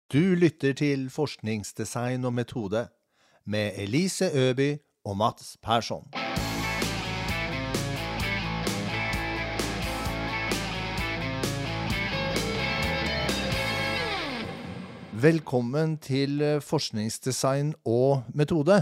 Du lytter til Forskningsdesign og metode med Elise Øby og Mats Persson. Velkommen til Forskningsdesign og metode.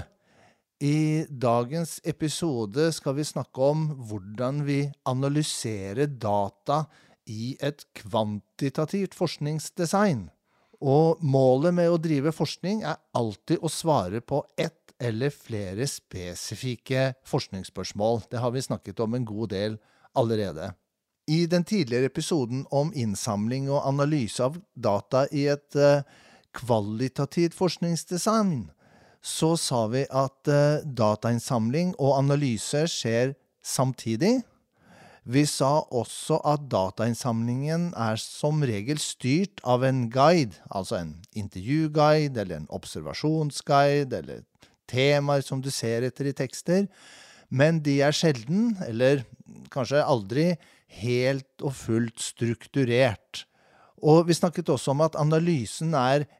I dagens episode skal vi snakke om hvordan vi analyserer data i et kvantitativt forskningsdesign. Og målet med å drive forskning alltid å svare på ett eller flere spesifikke forskningsspørsmål. Det har vi snakket om en god del allerede. I den tidligere episoden om innsamling og analyse av data i et kvalitativt forskningsdesign, så sa vi at datainnsamling og analyse skjer samtidig. Vi sa også at datainnsamlingen som regel styrt av en guide, altså en intervjuguide, eller en observasjonsguide, eller temaer som du ser etter i tekster, men de sjelden, eller kanskje aldri, helt og fullt strukturert. Og vi snakket også om at analysen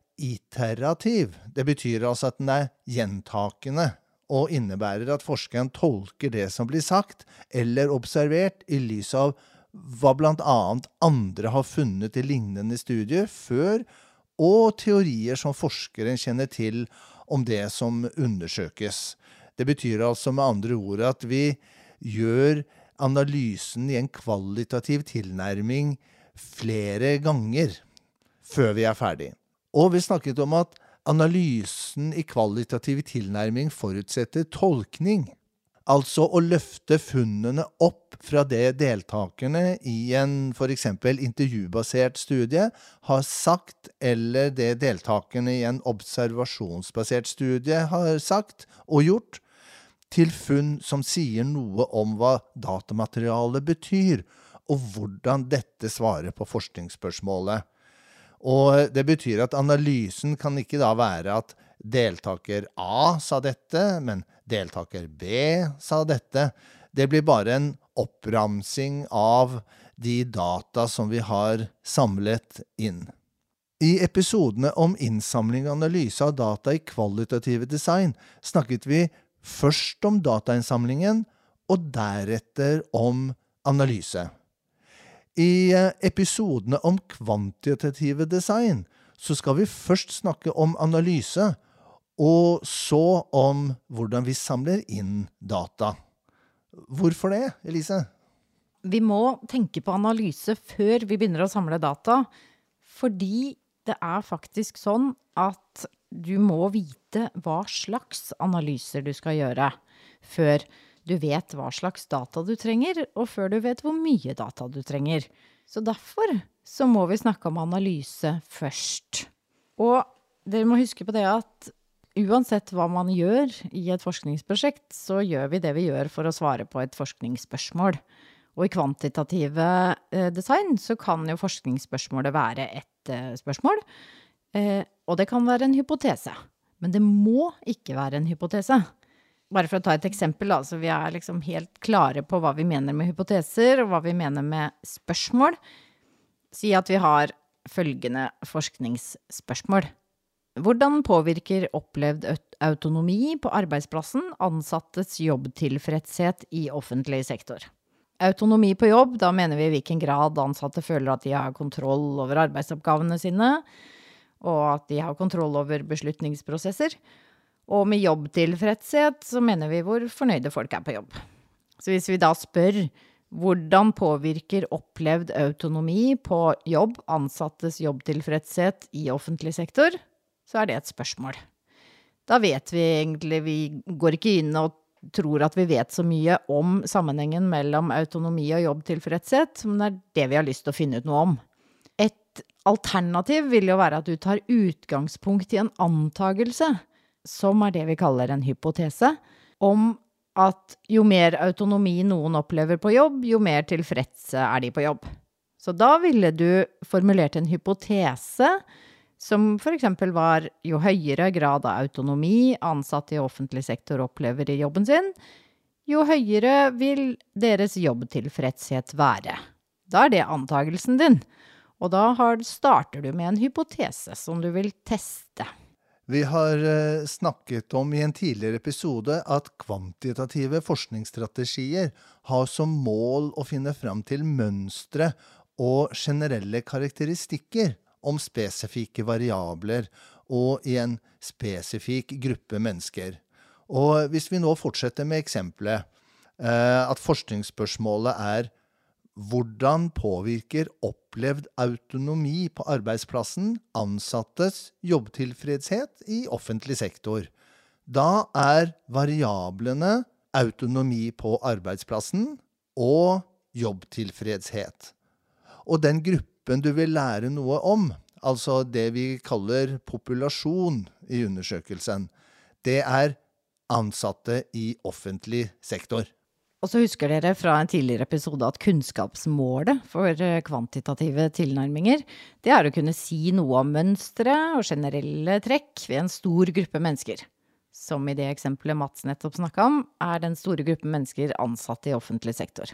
iterativ. Det betyr altså at den gjentakende, og innebærer at forskeren tolker det som blir sagt eller observert i lys av hva blant annet andre har funnet i lignende studier før, og teorier som forskeren kjenner til om det som undersøkes. Det betyr altså med andre ord at vi gjør analysen i en kvalitativ tilnærming flere ganger før vi ferdig. Og vi snakket om at analysen i kvalitativ tilnærming forutsetter tolkning, altså å løfte funnene opp fra det deltakerne i en for eksempel intervjubasert studie har sagt, eller det deltakerne i en observasjonsbasert studie har sagt og gjort, til funn som sier noe om hva datamaterialet betyr, og hvordan dette svarer på forskningsspørsmålet. Og det betyr at analysen kan ikke da være at deltaker A sa dette, men deltaker B sa dette. Det blir bare en oppramsing av de data som vi har samlet inn. I episodene om innsamling og analyse av data i kvalitative design snakket vi først om datainnsamlingen og deretter om analyse. I episodene om kvantitative design så skal vi først snakke om analyse, og så om hvordan vi samler inn data. Hvorfor det, Elise? Vi må tenke på analyse før vi begynner å samle data, fordi det faktisk sånn at du må vite hva slags analyser du skal gjøre før du vet hva slags data du trenger, og før du vet hvor mye data du trenger. Så derfor så må vi snakke om analyse først. Og dere må huske på det at uansett hva man gjør i et forskningsprosjekt, så gjør vi det vi gjør for å svare på et forskningsspørsmål. Og i kvantitative design så kan jo forskningsspørsmålet være et spørsmål, og det kan være en hypotese. Men det må ikke være en hypotese. Bare for å ta et eksempel, så vi liksom helt klare på hva vi mener med hypoteser, og hva vi mener med spørsmål. Si at vi har følgende forskningsspørsmål. Hvordan påvirker opplevd autonomi på arbeidsplassen ansattes jobbtilfredshet i offentlig sektor? Autonomi på jobb, da mener vi i hvilken grad ansatte føler at de har kontroll over arbeidsoppgavene sine, og at de har kontroll over beslutningsprosesser. Og med jobbtilfredshet så mener vi hvor fornøyde folk på jobb. Så hvis vi da spør hvordan påvirker opplevd autonomi på jobb ansattes jobbtilfredshet i offentlig sektor, så det et spørsmål. Da vet vi egentlig, vi går ikke inn og tror at vi vet så mye om sammenhengen mellom autonomi og jobbtilfredshet, men det vi har lyst til å finne ut noe om. Et alternativ vil jo være at du tar utgangspunkt i en antagelse, som det vi kaller en hypotese, om at jo mer autonomi noen opplever på jobb, jo mer tilfredse de på jobb. Så da ville du formulert en hypotese, som for eksempel var jo høyere grad av autonomi ansatte i offentlig sektor opplever i jobben sin, jo høyere vil deres jobbtilfredshet være. Da det antagelsen din. Og da starter du med en hypotese som du vil teste. Vi har snakket om i en tidligere episode at kvantitative forskningsstrategier har som mål å finne fram til mønstre og generelle karakteristikker om spesifikke variabler og i en spesifikk gruppe mennesker. Og hvis vi nå fortsetter med eksempelet, at forskningsspørsmålet hvordan påvirker opplevd autonomi på arbeidsplassen ansattes jobbtilfredshet i offentlig sektor? Da variablene autonomi på arbeidsplassen og jobbtilfredshet. Og den gruppen du vil lære noe om, altså det vi kaller populasjon i undersøkelsen, det ansatte i offentlig sektor. Og så husker dere fra en tidligere episode at kunnskapsmålet for kvantitative tilnærminger, det å kunne si noe om mønstre og generelle trekk ved en stor gruppe mennesker. Som i det eksempelet Mats nettopp snakket om, den store gruppen mennesker ansatt i offentlig sektor.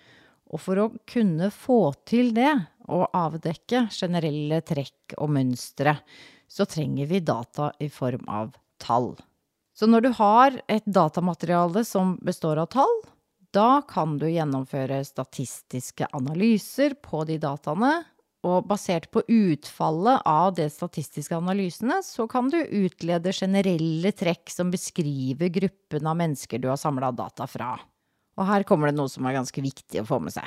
Og for å kunne få til det, og avdekke generelle trekk og mønstre, så trenger vi data i form av tall. Så når du har et datamateriale som består av tall, da kan du gjennomføre statistiske analyser på de dataene, og basert på utfallet av de statistiske analysene, så kan du utlede generelle trekk som beskriver gruppen av mennesker du har samlet data fra. Og her kommer det noe som ganske viktig å få med seg.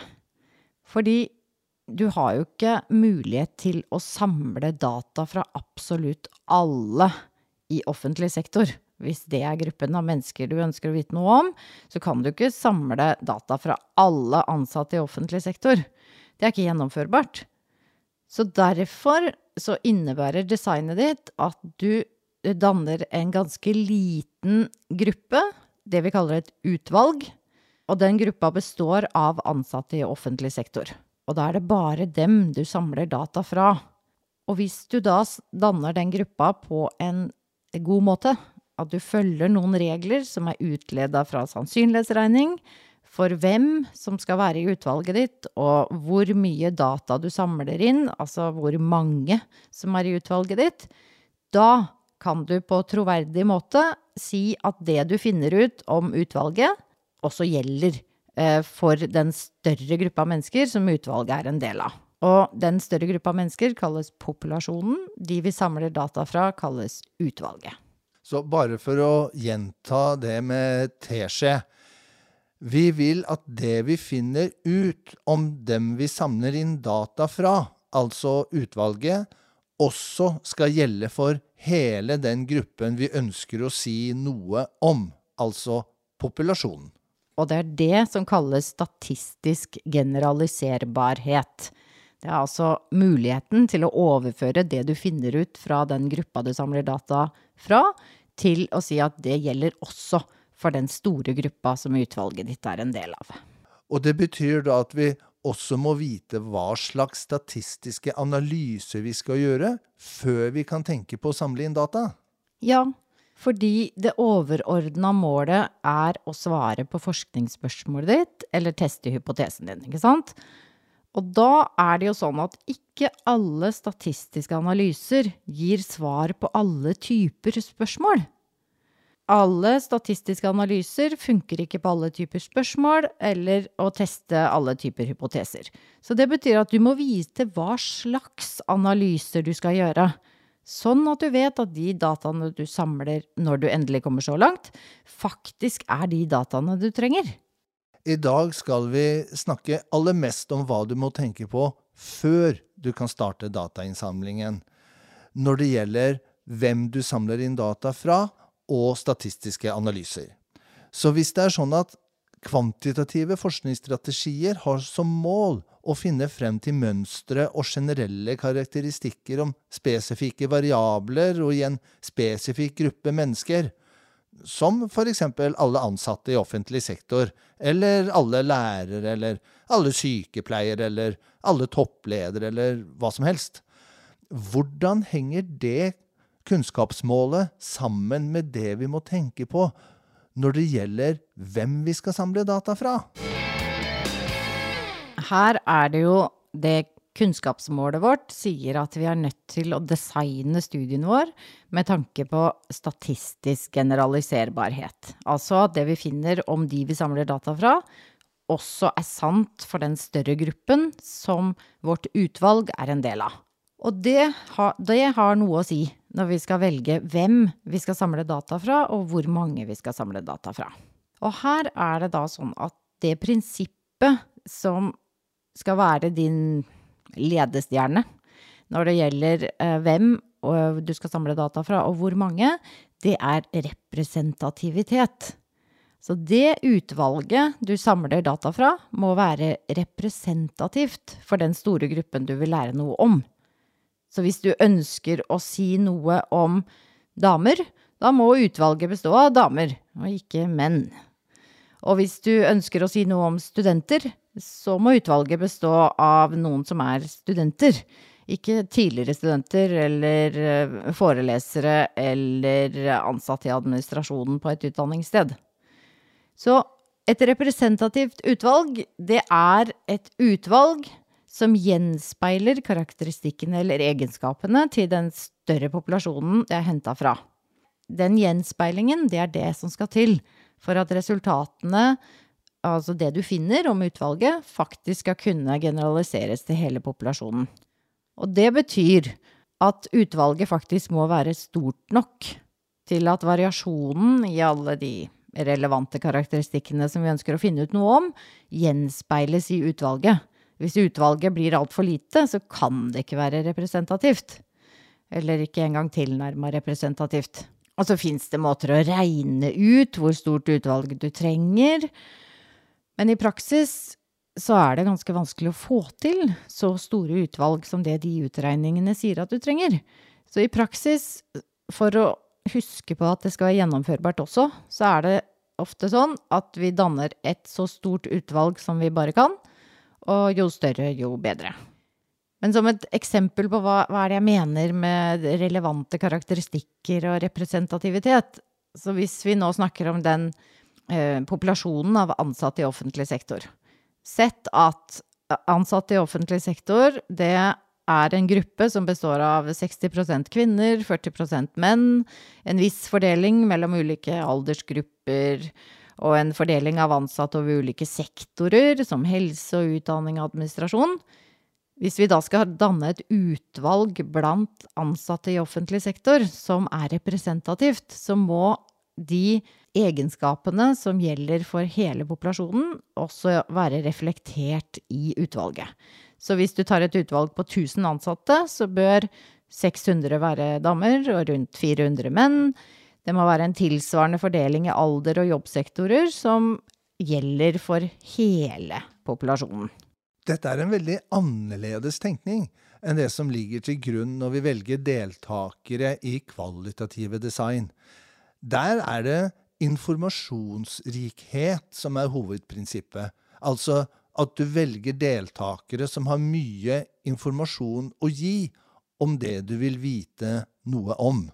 Fordi du har jo ikke mulighet til å samle data fra absolutt alle i offentlig sektor. Hvis det gruppen av mennesker du ønsker å vite noe om, så kan du ikke samle data fra alle ansatte i offentlig sektor. Det ikke gjennomførbart. Så derfor så innebærer designet ditt at du danner en ganske liten gruppe, det vi kaller et utvalg, og den gruppa består av ansatte i offentlig sektor. Og da det bare dem du samler data fra. Og hvis du da danner den gruppa på en god måte, at du følger noen regler som utledet fra sannsynlighetsregning, for hvem som skal være i utvalget ditt, og hvor mye data du samler inn, altså hvor mange som i utvalget ditt, da kan du på troverdig måte si at det du finner ut om utvalget også gjelder for den større gruppa mennesker som utvalget en del av. Og den større gruppa mennesker kalles populasjonen, de vi samler data fra kalles utvalget. Så bare for å gjenta det med teskje, vi vil at det vi finner ut om dem vi samler inn data fra, altså utvalget, også skal gjelde for hele den gruppen vi ønsker å si noe om, altså populasjonen. Og det det som kalles statistisk generaliserbarhet. Det altså muligheten til å overføre det du finner ut fra den gruppa du samler data fra, til å si at det gjelder også for den store gruppa som utvalget ditt en del av. Og det betyr da at vi også må vite hva slags statistiske analyser vi skal gjøre, før vi kan tenke på å samle inn data? Ja, fordi det overordnede målet å svare på forskningsspørsmålet ditt, eller teste hypotesen din, ikke sant? Og da det jo sånn at ikke alle statistiske analyser gir svar på alle typer spørsmål. Alle statistiske analyser funker ikke på alle typer spørsmål, eller å teste alle typer hypoteser. Så det betyr at du må vite hva slags analyser du skal gjøre, sånn at du vet at de dataene du samler når du endelig kommer så langt, faktisk de dataene du trenger. I dag skal vi snakke aller mest om hva du må tenke på før du kan starte datainnsamlingen, når det gjelder hvem du samler inn data fra og statistiske analyser. Så hvis det sånn at kvantitative forskningsstrategier har som mål å finne frem til mønstre og generelle karakteristikker om spesifikke variabler og i en spesifikk gruppe mennesker, som for eksempel alle ansatte i offentlig sektor, eller alle lærere, eller alle sykepleiere, eller alle toppledere, eller hva som helst. Hvordan henger det kunnskapsmålet sammen med det vi må tenke på når det gjelder hvem vi skal samle data fra? Her det jo det kunnskapsmålet vårt sier at vi nødt til å designe studien vår med tanke på statistisk generaliserbarhet. Altså at det vi finner om de vi samler data fra, også sant for den større gruppen som vårt utvalg en del av. Og det har noe å si når vi skal velge hvem vi skal samle data fra, og hvor mange vi skal samle data fra. Og her det da sånn at det prinsippet som skal være din ledestjerne når det gjelder hvem du skal samle data fra og hvor mange, det representativitet. Så det utvalget du samler data fra må være representativt for den store gruppen du vil lære noe om. Så hvis du ønsker å si noe om damer, da må utvalget bestå av damer, og ikke menn. Og hvis du ønsker å si noe om studenter, så må utvalget bestå av noen som studenter, ikke tidligere studenter eller forelesere eller ansatte i administrasjonen på et utdanningssted. Så et representativt utvalg, det et utvalg som gjenspeiler karakteristikkene eller egenskapene til den større populasjonen det hentet fra. Den gjenspeilingen, det det som skal til for at resultatene, altså det du finner om utvalget, faktisk skal kunne generaliseres til hele populasjonen. Og det betyr at utvalget faktisk må være stort nok til at variasjonen i alle de relevante karakteristikkene som vi ønsker å finne ut noe om, gjenspeiles i utvalget. Hvis utvalget blir alt for lite, så kan det ikke være representativt. Eller ikke engang tilnærmet representativt. Og så finnes det måter å regne ut hvor stort utvalg du trenger. Men i praksis så det ganske vanskelig å få til så store utvalg som det de utregningene sier at du trenger. Så i praksis, for å huske på at det skal være gjennomførbart også, så det ofte sånn at vi danner et så stort utvalg som vi bare kan, og jo større, jo bedre. Men som et eksempel på hva det jeg mener med relevante karakteristikker og representativitet, så hvis vi nå snakker om den populasjonen av ansatte i offentlig sektor, sett at ansatte i offentlig sektor, det en gruppe som består av 60% kvinner, 40% menn, en viss fordeling mellom ulike aldersgrupper, og en fordeling av ansatte over ulike sektorer, som helse og utdanning og administrasjon. Hvis vi da skal danne et utvalg blant ansatte i offentlig sektor som representativt, så må de egenskapene som gjelder for hele populasjonen også være reflektert i utvalget. Så hvis du tar et utvalg på 1000 ansatte, så bør 600 være damer og rundt 400 menn. Det må være en tilsvarende fordeling i alder og jobbsektorer som gjelder for hele populasjonen. Dette en veldig annerledes tenkning enn det som ligger til grunn når vi velger deltakere i kvalitative design. Der det informasjonsrikhet som hovedprinsippet, altså at du velger deltakere som har mye informasjon å gi om det du vil vite noe om.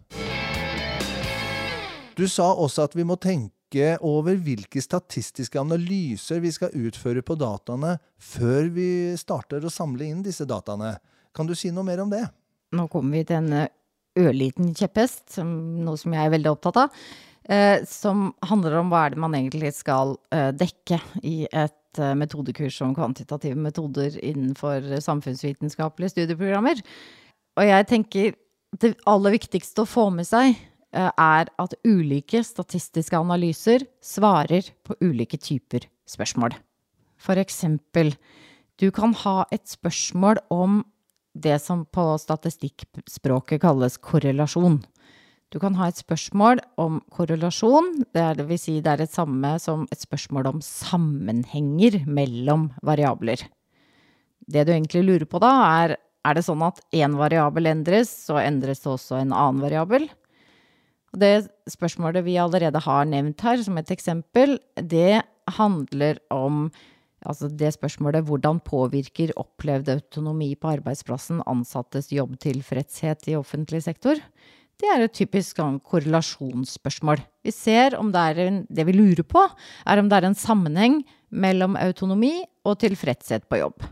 Du sa også at vi må tenke over hvilke statistiske analyser vi skal utføre på dataene før vi starter å samle inn disse dataene. Kan du si noe mer om det? Nå kommer vi til en ørliten kjepphest, noe som jeg veldig opptatt av, som handler om hva det man egentlig skal dekke i et metodekurs om kvantitative metoder innenfor samfunnsvitenskapelige studieprogrammer. Og jeg tenker det aller viktigste å få med seg at ulike statistiske analyser svarer på ulike typer spørsmål. For eksempel, du kan ha et spørsmål om det som på statistikkspråket kalles korrelasjon. Du kan ha et spørsmål om korrelasjon, det vil si det det samme som et spørsmål om sammenhenger mellom variabler. Det du egentlig lurer på da det sånn at en variabel endres, så endres det også en annen variabel? Det spørsmålet vi allerede har nevnt her som et eksempel, det handler om det spørsmålet hvordan påvirker opplevd autonomi på arbeidsplassen ansattes jobbtilfredshet i offentlig sektor. Det et typisk korrelasjonsspørsmål. Vi ser om det vi lurer på, om det en sammenheng mellom autonomi og tilfredshet på jobb.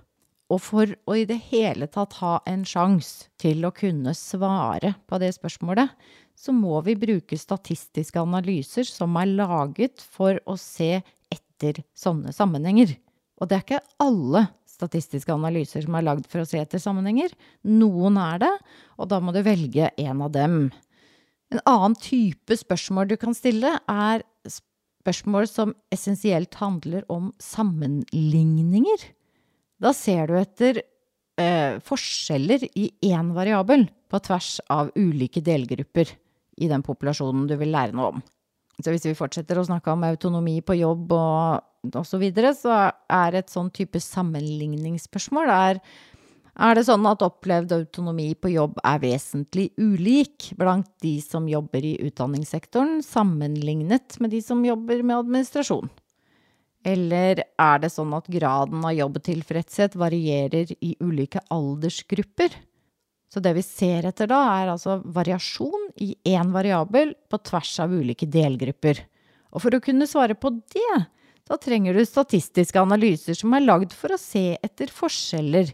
Og for å I det hele tatt ha en sjans til å kunne svare på det spørsmålet, så må vi bruke statistiske analyser som laget for å se etter sånne sammenhenger. Og det ikke alle statistiske analyser som laget for å se etter sammenhenger. Noen det, og da må du velge en av dem. En annen type spørsmål du kan stille spørsmål som essensielt handler om sammenligninger. Da ser du etter forskjeller I en variabel på tvers av ulike delgrupper I den populasjonen du vil lære noe om. Så hvis vi fortsetter å snakke om autonomi på jobb og så videre, så et sånn type sammenligningsspørsmål det sånn at opplevd autonomi på jobb vesentlig ulik blant de som jobber I utdanningssektoren sammenlignet med de som jobber med administrasjon? Eller det sånn at graden av jobbtilfredshet varierer I ulike aldersgrupper? Så det vi ser etter da altså variasjon I en variabel på tvers av ulike delgrupper. Og for å kunne svare på det, da trenger du statistiske analyser som laget for å se etter forskjeller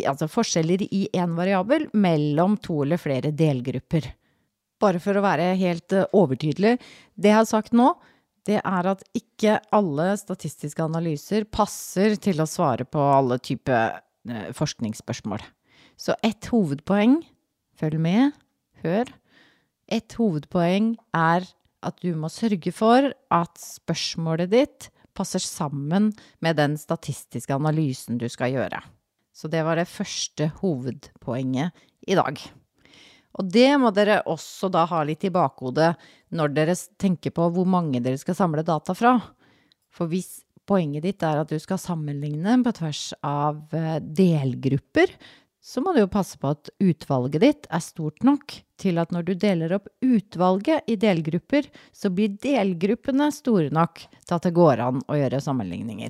I en variabel mellom to eller flere delgrupper. Bare for å være helt overtydelig, det jeg har sagt nå, det at ikke alle statistiske analyser passer til å svare på alle typer forskningsspørsmål. Så et hovedpoeng, følg med, hør, et hovedpoeng at du må sørge for at spørsmålet ditt passer sammen med den statistiske analysen du skal gjøre. Så det var det første hovedpoenget I dag. Og det må dere også da ha litt I bakhodet når dere tenker på hvor mange dere skal samle data fra. For hvis poenget ditt at du skal sammenligne på tvers av delgrupper, så må du jo passe på at utvalget ditt stort nok til at når du deler opp utvalget I delgrupper, så blir delgruppene store nok til at det går an å gjøre sammenligninger.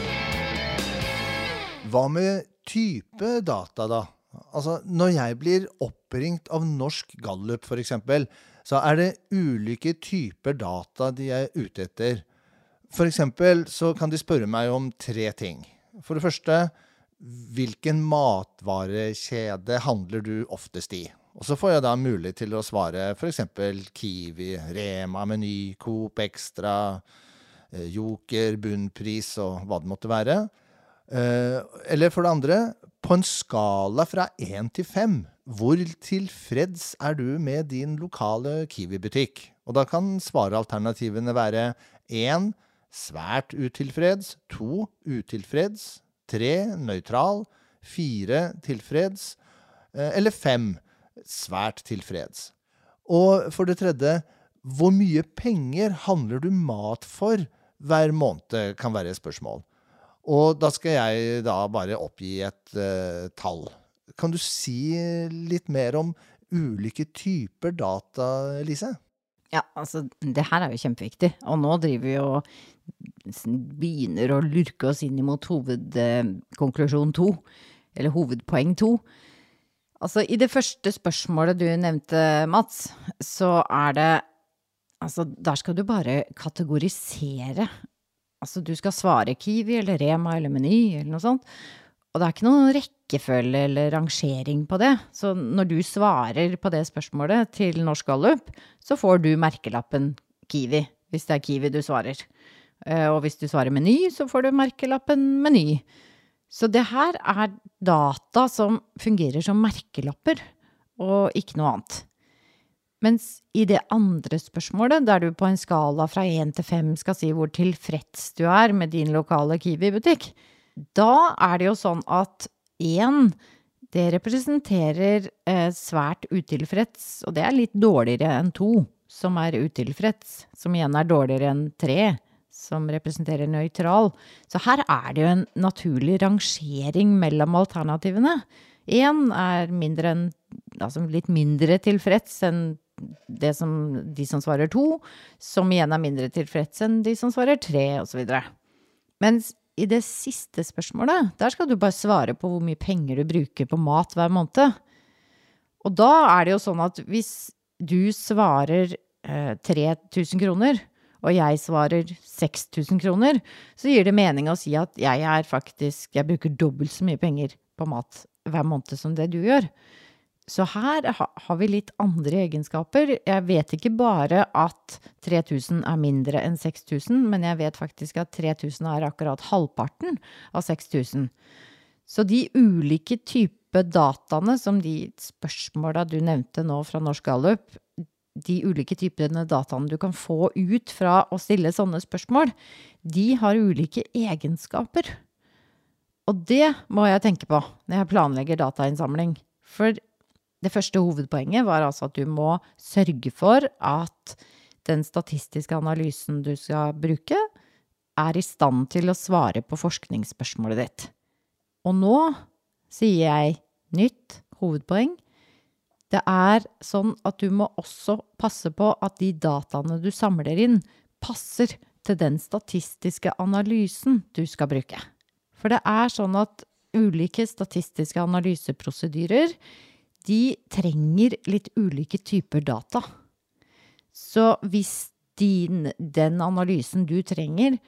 Hva med type data da? Altså, når jeg blir oppringt av Norsk Gallup for eksempel, så det ulike typer data de ute etter. For eksempel så kan de spørre meg om 3 ting. For det første, hvilken matvarekjede handler du oftest I? Og så får jeg da mulighet til å svare for eksempel Kiwi, Rema, Meny, Coop Extra, Joker, Bunnpris og hva det måtte være. Eller for det andre, på en skala fra 1 til 5, hvor tilfreds du med din lokale Kiwi-butikk? Og da kan svarealternativene være 1, svært utilfreds, 2, utilfreds, 3, nøytral, 4, tilfreds, eller 5, svært tilfreds. Og for det tredje, hvor mye penger handler du mat for hver måned kan være et spørsmål. Og da skal jeg da bare oppgi et tall. Kan du si litt mer om ulike typer data, Lise? Ja, altså, det her jo kjempeviktig, og nå driver vi og begynner å lurke oss inn mot hovedkonklusjon 2, eller hovedpoeng 2. Altså, I det første spørsmålet du nevnte, Mats, så det, altså, der skal du bare kategorisere. Altså, du skal svare Kiwi, eller Rema, eller Meny, eller noe sånt. Og det ikke noen rekkefølge eller rangering på det. Så når du svarer på det spørsmålet til Norsk Gallup, så får du merkelappen Kiwi, hvis det Kiwi du svarer. Og hvis du svarer Meny, så får du merkelappen Meny. Så det her data som fungerer som merkelapper, og ikke noe annet. Mens I det andre spørsmålet, der du på en skala fra 1 til 5 skal si hvor tilfreds du med din lokale Kiwi-butikk, da det jo sånn at 1, det representerer svært utilfreds, og det litt dårligere enn 2, som utilfreds, som igjen dårligere enn 3, som representerer nøytral. Så her det jo en naturlig rangering mellom alternativene. 1 mindre enn, altså litt mindre tilfreds enn de som svarer 2, som igjen mindre tilfreds enn de som svarer 3, og så videre. Mens I det siste spørsmålet, der skal du bare svare på hvor mye penger du bruker på mat hver måned. Og da det jo sånn at hvis du svarer 3.000 kroner, og jeg svarer 6.000 kroner, så gir det mening å si at jeg bruker dobbelt så mye penger på mat hver måned som det du gjør. Så her har vi litt andre egenskaper. Jeg vet ikke bare at 3000 mindre enn 6000, men jeg vet faktisk at 3000 akkurat halvparten av 6000. Så de ulike typer dataene, som de spørsmålene du nevnte nå fra Norsk Gallup, de ulike typene dataene du kan få ut fra å stille sånne spørsmål, de har ulike egenskaper. Og det må jeg tenke på når jeg planlegger datainnsamling. For det første hovedpoenget var altså at du må sørge for at den statistiske analysen du skal bruke, i stand til å svare på forskningsspørsmålet ditt. Og nå sier jeg nytt hovedpoeng. Det sånn at du må også passe på at de dataene du samler inn, passer til den statistiske analysen du skal bruke. For det sånn at ulike statistiske analyseprosedyrer, de trenger litt ulike typer data. Så hvis den analysen du trenger,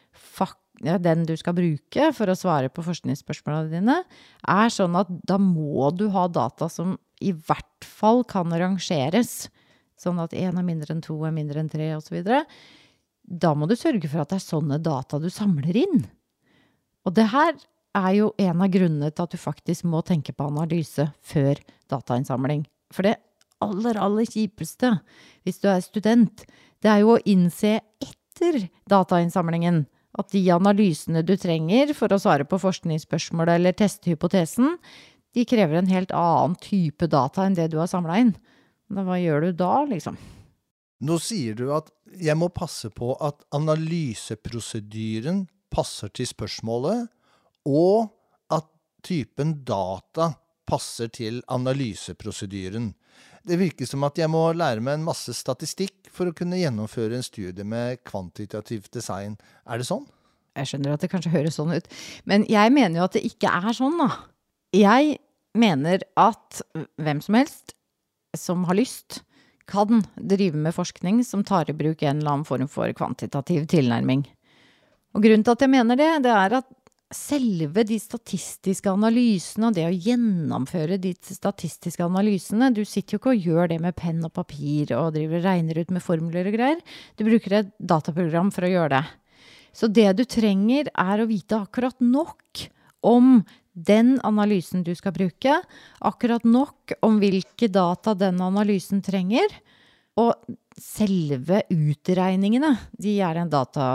den du skal bruke for å svare på forskningsspørsmålene dine, sånn at da må du ha data som i hvert fall kan rangeres, sånn at 1 mindre enn 2, mindre enn 3 og så videre. Da må du sørge for at det sånne data du samler inn. Og det her jo en av grunnene til at du faktisk må tenke på analyse før datainnsamling. For det aller kjipeste, hvis du student, det jo å innse etter datainnsamlingen at de analysene du trenger for å svare på forskningsspørsmål eller teste hypotesen, de krever en helt annen type data enn det du har samlet inn. Men hva gjør du da, liksom? Nå sier du at jeg må passe på at analyseprosedyren passer til spørsmålet, og at typen data passer til analyseprosedyren. Det virker som at jeg må lære meg en masse statistikk for å kunne gjennomføre en studie med kvantitativt design. Det sånn? Jeg skjønner at det kanskje høres sånn ut, men jeg mener jo at det ikke sånn da. Jeg mener at hvem som helst som har lyst kan drive med forskning som tar i bruk en eller annen form for kvantitativ tilnærming. Og grunnen til at jeg mener det at selve de statistiske analysene og det å gjennomføre de statistiske analysene, du sitter jo ikke og gjør det med penn og papir og driver og regner ut med formler og greier. Du bruker et dataprogram for å gjøre det. Så det du trenger å vite akkurat nok om den analysen du skal bruke, akkurat nok om hvilke data den analysen trenger, og selve utregningene, de en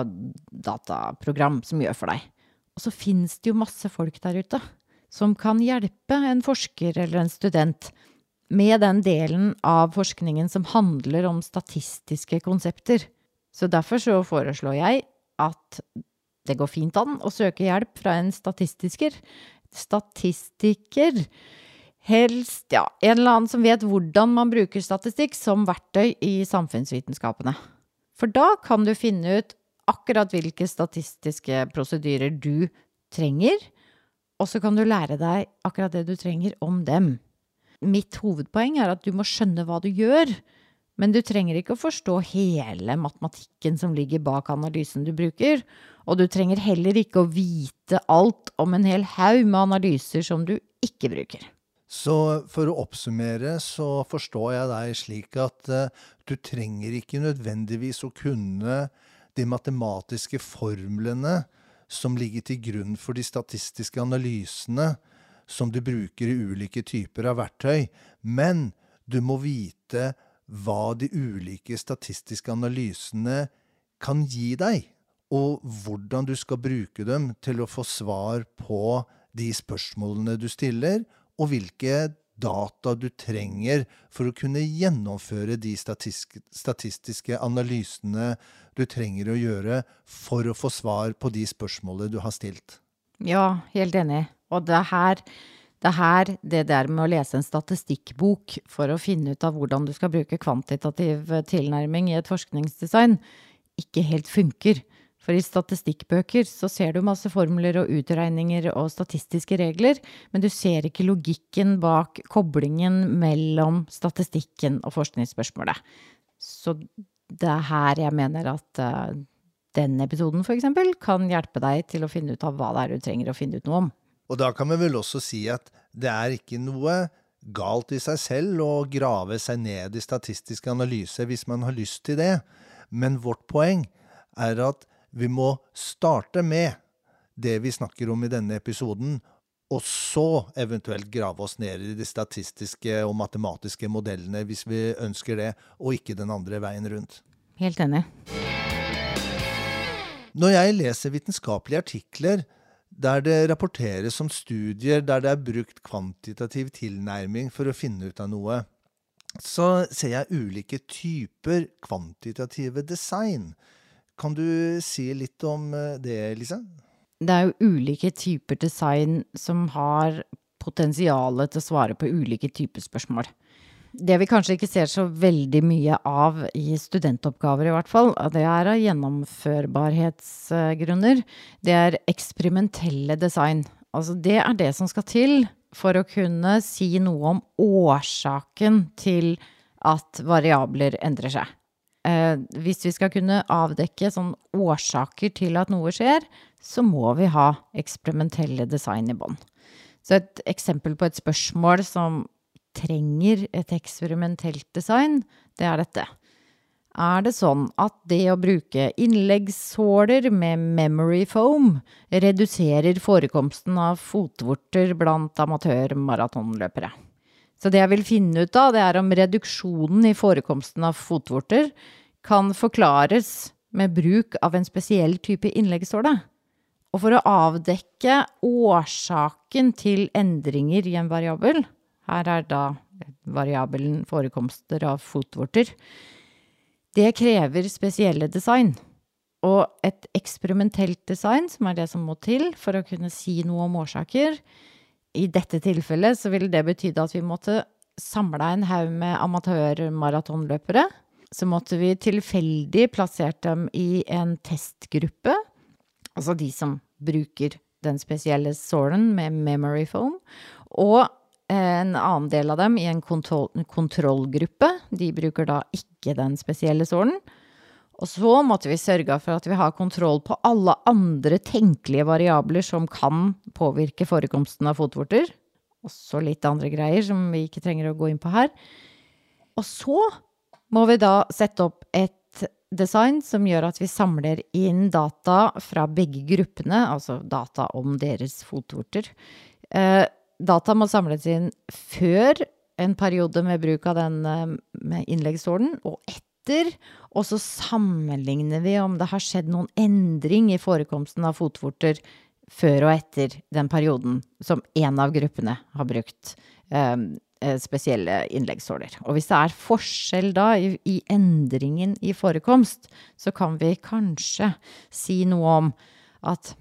dataprogram som gjør for deg. Og så finnes det jo masse folk der ute som kan hjelpe en forsker eller en student med den delen av forskningen som handler om statistiske konsepter. Så derfor så foreslår jeg at det går fint an å søke hjelp fra en statistiker, helst, en eller annen som vet hvordan man bruker statistikk som verktøy i samfunnsvitenskapene. For da kan du finne ut akkurat hvilke statistiske prosedyrer du trenger, og så kan du lære deg akkurat det du trenger om dem. Mitt hovedpoeng at du må skjønne hva du gjør, men du trenger ikke å forstå hele matematikken som ligger bak analysen du bruker, og du trenger heller ikke å vite alt om en hel haug med analyser som du ikke bruker. Så for å oppsummere så forstår jeg deg slik at du trenger ikke nødvendigvis å kunne de matematiske formlene som ligger til grunn for de statistiske analysene som du bruker i ulike typer av verktøy, men du må vite hva de ulike statistiske analysene kan gi deg, og hvordan du skal bruke dem til å få svar på de spørsmålene du stiller, og hvilke data du trenger for å kunne gjennomføre de statistiske analysene du trenger å gjøre for å få svar på de spørsmålene du har stilt. Ja, helt enig. Og det der med å lese en statistikkbok for å finne ut av hvordan du skal bruke kvantitativ tilnærming i et forskningsdesign, ikke helt funker. For i statistikkbøker så ser du masse formler og utregninger og statistiske regler, men du ser ikke logikken bak koblingen mellom statistikken og forskningsspørsmålet. Så det her jeg mener at denne episoden for eksempel kan hjelpe deg til å finne ut av hva det du trenger å finne ut noe om. Og da kan vi vel også si at det ikke noe galt i seg selv å grave seg ned i statistisk analyse hvis man har lyst til det. Men vårt poeng at vi må starte med det vi snakker om i denne episoden, og så eventuelt grave oss ned i de statistiske og matematiske modellene hvis vi ønsker det, og ikke den andre veien rundt. Helt enig. Når jeg leser vitenskapelige artikler der det rapporteres om studier der det brukt kvantitativ tilnærming for å finne ut av noe, så ser jeg ulike typer kvantitative design. Kan du si litt om det, Lisa? Det jo ulike typer design som har potensialet til å svare på ulike typer spørsmål. Det vi kanskje ikke ser så veldig mye av i studentoppgaver i hvert fall, det av gjennomførbarhetsgrunner. Det eksperimentelle design. Altså det det som skal til for å kunne si noe om årsaken til at variabler endrer seg. Hvis vi skal kunne avdekke sånn årsaker til at noe skjer, så må vi ha eksperimentelle design i bånd. Så et eksempel på et spørsmål som trenger et eksperimentelt design, det dette. Det sånn at det å bruke innleggssåler med memory foam reduserer forekomsten av fotvorter blant amatør-maratonløpere? Så det jeg vil finne ut av, det om reduksjonen i forekomsten av fotvorter kan forklares med bruk av en spesiell type innleggssåle. Og for å avdekke årsaken til endringer i en variabel, her da variabelen forekomster av fotvorter, det krever spesielle design. Og et eksperimentelt design, som det som må til for å kunne si noe om årsaker, i dette tilfellet så vil det betyde at vi måtte samle en haug med amatør-maratonløpere. Så måtte vi tilfeldig plassert dem i en testgruppe, altså de som bruker den spesielle sålen med memory foam, og en annen del av dem i en kontrollgruppe. De bruker da ikke den spesielle sålen. Og så måtte vi sørge for at vi har kontroll på alle andre tenkelige variabler som kan påvirke forekomsten av fotvorter. Også litt andre greier som vi ikke trenger å gå inn på her. Og så må vi da sette opp et design som gjør at vi samler inn data fra begge gruppene, altså data om deres fotvorter. Data må samles inn før en periode med bruk av den med innleggssålen, og etter, og så sammenligner vi om det har skjedd noen endring i forekomsten av fotvorter før og etter den perioden som en av gruppene har brukt spesielle innleggssåler. Og hvis det forskjell da i endringen i forekomst, så kan vi kanskje si noe om at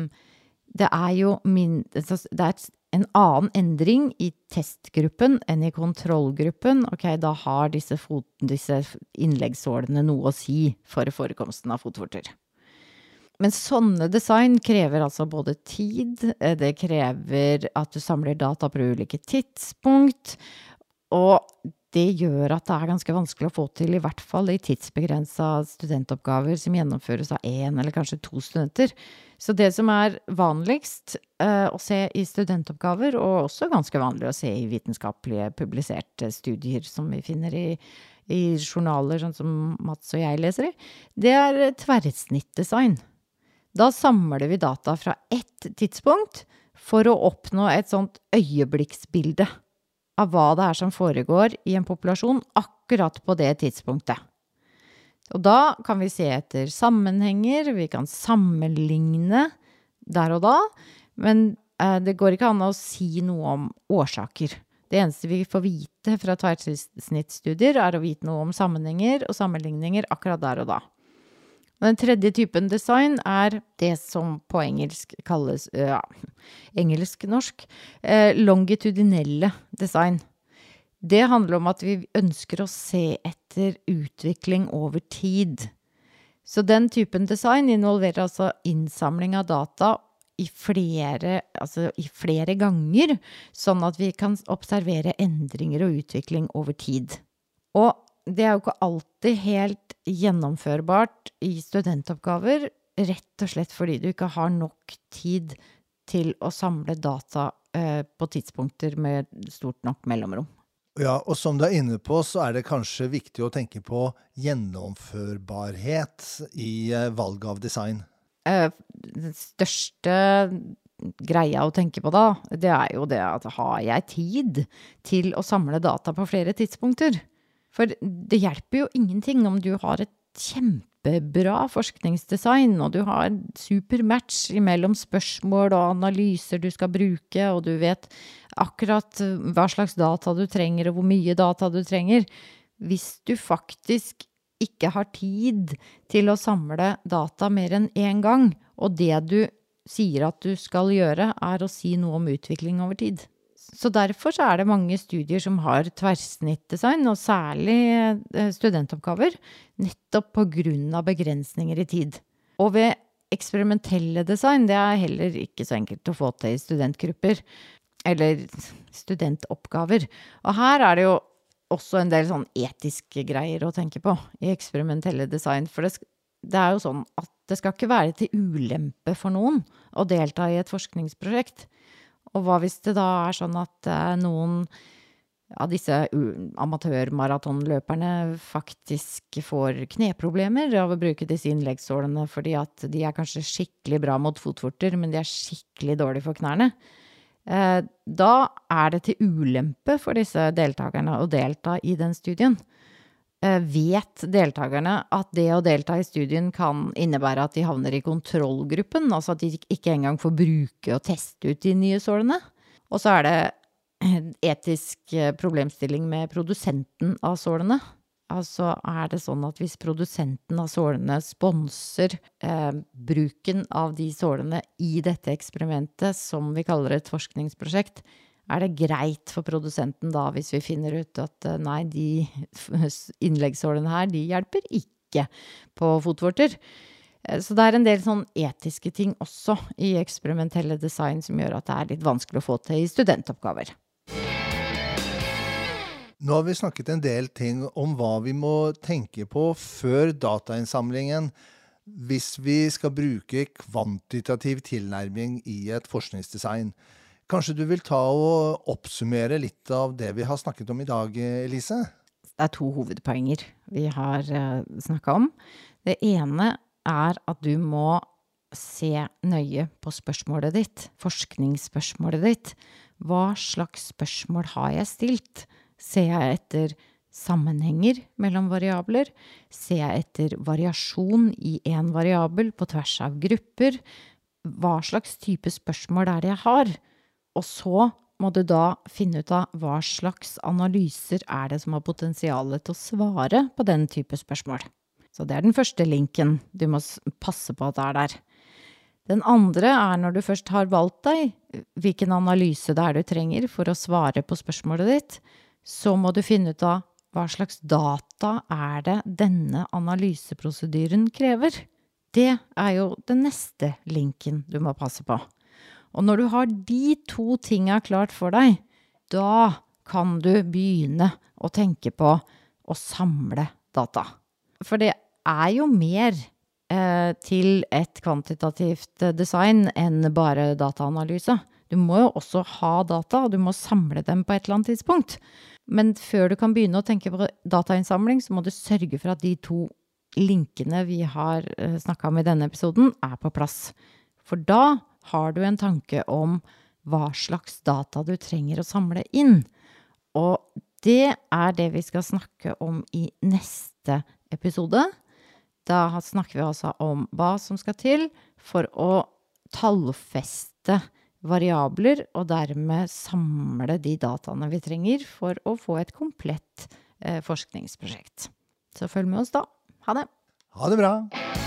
det jo det en annen endring i testgruppen enn i kontrollgruppen. Ok, da har disse innleggssålene noe å si for forekomsten av fotvorter. Men sånne design krever altså både tid, det krever at du samler data på ulike tidspunkt, og det gjør at det ganske vanskelig å få til, i hvert fall i tidsbegrenset studentoppgaver som gjennomføres av 1 eller kanskje 2 studenter. Så det som vanligst å se i studentoppgaver, og også ganske vanlig å se i vitenskapelige publiserte studier som vi finner i journaler, sånn som Mats og jeg leser i, det tverrsnittdesign. Da samler vi data fra ett tidspunkt for å oppnå et sånt øyeblikksbilde av hva det som foregår i en populasjon akkurat på det tidspunktet. Og da kan vi se etter sammenhenger, vi kan sammenligne der og da, men det går ikke an å si noe om årsaker. Det eneste vi får vite fra tverrsnittstudier å vite noe om sammenhenger og sammenligninger akkurat der og da. Den tredje typen design det som på engelsk kalles, engelsk-norsk, longitudinelle design. Det handler om at vi ønsker å se etter utvikling over tid. Så den typen design involverer altså innsamling av data i flere ganger, sånn at vi kan observere endringer og utvikling over tid. Og det jo ikke alltid helt gjennomførbart i studentoppgaver, rett og slett fordi du ikke har nok tid til å samle data på tidspunkter med stort nok mellomrom. Ja, og som du inne på, så det kanskje viktig å tenke på gjennomførbarhet i valg av design. Den største greia å tenke på da, det jo det at har jeg tid til å samle data på flere tidspunkter? For det hjelper jo ingenting om du har et kjempebra forskningsdesign, og du har en super match mellom spørsmål og analyser du skal bruke, og du vet akkurat hva slags data du trenger, og hvor mye data du trenger. Hvis du faktisk ikke har tid til å samle data mer enn en gang, og det du sier at du skal gjøre å si noe om utvikling over tid. Så derfor så det mange studier som har tverrsnittdesign, og særlig studentoppgaver, nettopp på grunn av begrensninger i tid. Og ved eksperimentelle design, det heller ikke så enkelt å få til i studentgrupper, eller studentoppgaver. Og her det jo også en del sånn etiske greier å tenke på i eksperimentelle design, for det jo sånn at det skal ikke være til ulempe for noen å delta i et forskningsprosjekt. Og hva hvis det da sånn at noen av disse amatørmaratonløperne faktisk får kneproblemer av å bruke disse innleggssålene, fordi at de kanskje skikkelig bra mot fotvorter, men de skikkelig dårlig for knærne. Da det til ulempe for disse deltakerne å delta i den studien. Vet deltakerne at det å delta i studien kan innebære at de havner i kontrollgruppen, altså at de ikke engang får bruke og teste ut de nye sålene? Og så det etisk problemstilling med produsenten av sålene. Altså det sånn at hvis produsenten av sålene sponser bruken av de sålene i dette eksperimentet, som vi kaller et forskningsprosjekt, det greit for produsenten da, hvis vi finner ut at nei, de innleggssålene her, de hjelper ikke på fotvorter. Så det en del sånn etiske ting også i eksperimentelle design som gjør at det litt vanskelig å få til i studentoppgaver. Nå har vi snakket en del ting om hva vi må tenke på før datainnsamlingen hvis vi skal bruke kvantitativ tilnærming i et forskningsdesign. Kanskje du vil ta og oppsummere litt av det vi har snakket om i dag, Elise? Det 2 hovedpoenger vi har snakket om. Det ene at du må se nøye på spørsmålet ditt, forskningsspørsmålet ditt. Hva slags spørsmål har jeg stilt? Ser jeg etter sammenhenger mellom variabler? Ser jeg etter variasjon i en variabel på tvers av grupper? Hva slags type spørsmål det jeg har? Og så må du da finne ut av hva slags analyser det som har potensialet til å svare på den type spørsmål. Så det den første linken du må passe på at der. Den andre når du først har valgt deg hvilken analyse det du trenger for å svare på spørsmålet ditt, så må du finne ut av hva slags data det denne analyseprosedyren krever. Det jo den neste linken du må passe på. Og når du har de 2 tingene klart for deg, da kan du begynne å tenke på å samle data. For det jo mer til et kvantitativt design enn bare dataanalyse. Du må jo også ha data, og du må samle dem på et eller annet tidspunkt. Men før du kan begynne å tenke på datainnsamling, så må du sørge for at de 2 linkene vi har snakket om i denne episoden på plass. For da har du en tanke om hva slags data du trenger å samle inn. Og det det vi skal snakke om i neste episode. Da snakker vi altså om hva som skal til for å tallfeste variabler, og dermed samle de dataene vi trenger for å få et komplett forskningsprosjekt. Så følg med oss da. Ha det! Ha det bra!